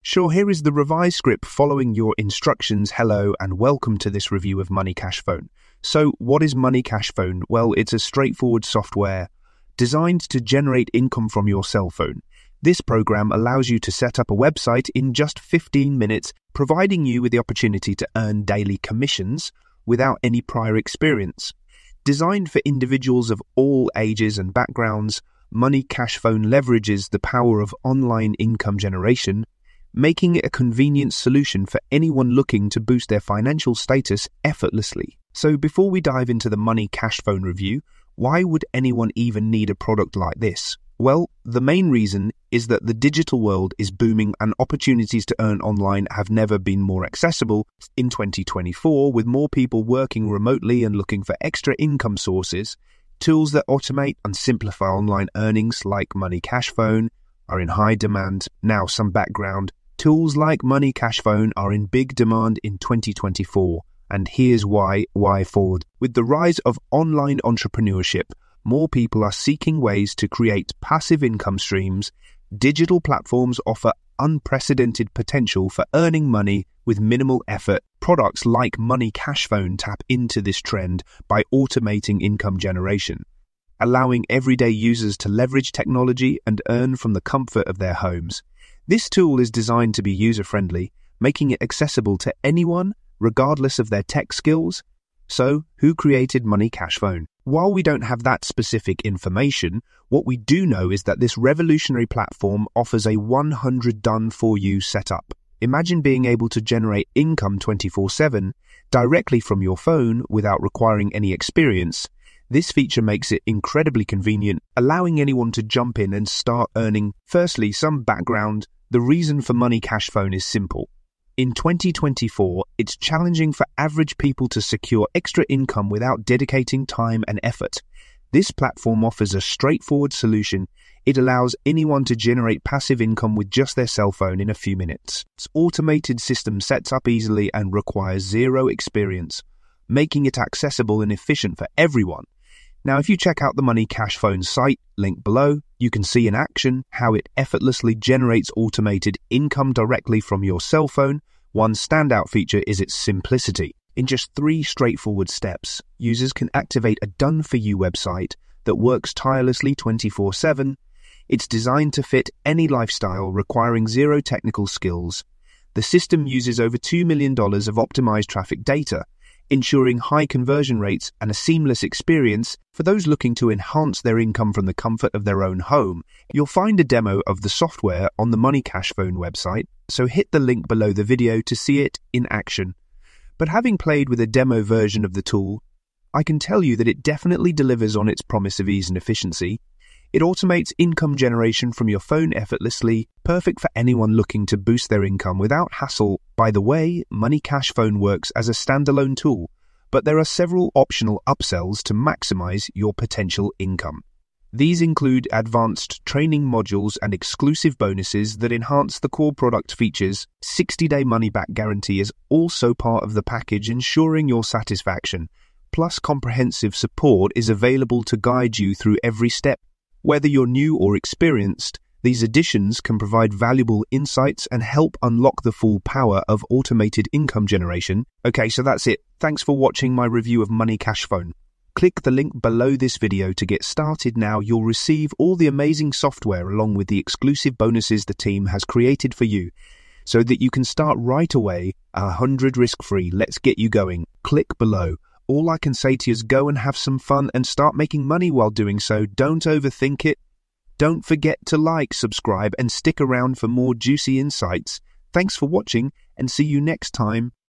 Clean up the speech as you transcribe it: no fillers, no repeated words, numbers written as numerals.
Sure, here is the revised script following your instructions. Hello and welcome to this review of Money Cash Phone. So what is Money Cash Phone? Well, it's a straightforward software designed to generate income from your cell phone. This program allows you to set up a website in just 15 minutes, providing you with the opportunity to earn daily commissions without any prior experience. Designed for individuals of all ages and backgrounds, Money Cash Phone leverages the power of online income generation, making it a convenient solution for anyone looking to boost their financial status effortlessly. So before we dive into the Money Cash Phone review, why would anyone even need a product like this? Well, the main reason is that the digital world is booming and opportunities to earn online have never been more accessible. In 2024, with more people working remotely and looking for extra income sources, tools that automate and simplify online earnings like Money Cash Phone are in high demand. Now, some background. Tools like Money Cash Phone are in big demand in 2024, and here's why forward. With the rise of online entrepreneurship, more people are seeking ways to create passive income streams. Digital platforms offer unprecedented potential for earning money with minimal effort. Products like Money Cash Phone tap into this trend by automating income generation, allowing everyday users to leverage technology and earn from the comfort of their homes. This tool is designed to be user-friendly, making it accessible to anyone, regardless of their tech skills. So, who created Money Cash Phone? While we don't have that specific information, what we do know is that this revolutionary platform offers a 100 done-for-you setup. Imagine being able to generate income 24/7 directly from your phone without requiring any experience. This feature makes it incredibly convenient, allowing anyone to jump in and start earning. Firstly, some background. The reason for Money Cash Phone is simple. In 2024, it's challenging for average people to secure extra income without dedicating time and effort. This platform offers a straightforward solution. It allows anyone to generate passive income with just their cell phone in a few minutes. Its automated system sets up easily and requires zero experience, making it accessible and efficient for everyone. Now, if you check out the Money Cash Phone site, link below, you can see in action how it effortlessly generates automated income directly from your cell phone. One standout feature is its simplicity. In just 3 straightforward steps, users can activate a done-for-you website that works tirelessly 24/7. It's designed to fit any lifestyle, requiring zero technical skills. The system uses over $2 million of optimized traffic data, ensuring high conversion rates and a seamless experience for those looking to enhance their income from the comfort of their own home. You'll find a demo of the software on the Money Cash Phone website, so hit the link below the video to see it in action. But having played with a demo version of the tool, I can tell you that it definitely delivers on its promise of ease and efficiency. It automates income generation from your phone effortlessly, perfect for anyone looking to boost their income without hassle. By the way, Money Cash Phone works as a standalone tool, but there are several optional upsells to maximize your potential income. These include advanced training modules and exclusive bonuses that enhance the core product features. 60-day money-back guarantee is also part of the package, ensuring your satisfaction. Plus, comprehensive support is available to guide you through every step. Whether you're new or experienced, these additions can provide valuable insights and help unlock the full power of automated income generation. Okay, so that's it. Thanks for watching my review of Money Cash Phone. Click the link below this video to get started now. You'll receive all the amazing software along with the exclusive bonuses the team has created for you, so that you can start right away, 100 risk-free. Let's get you going. Click below. All I can say to you is go and have some fun and start making money while doing so. Don't overthink it. Don't forget to like, subscribe, and stick around for more juicy insights. Thanks for watching, and see you next time.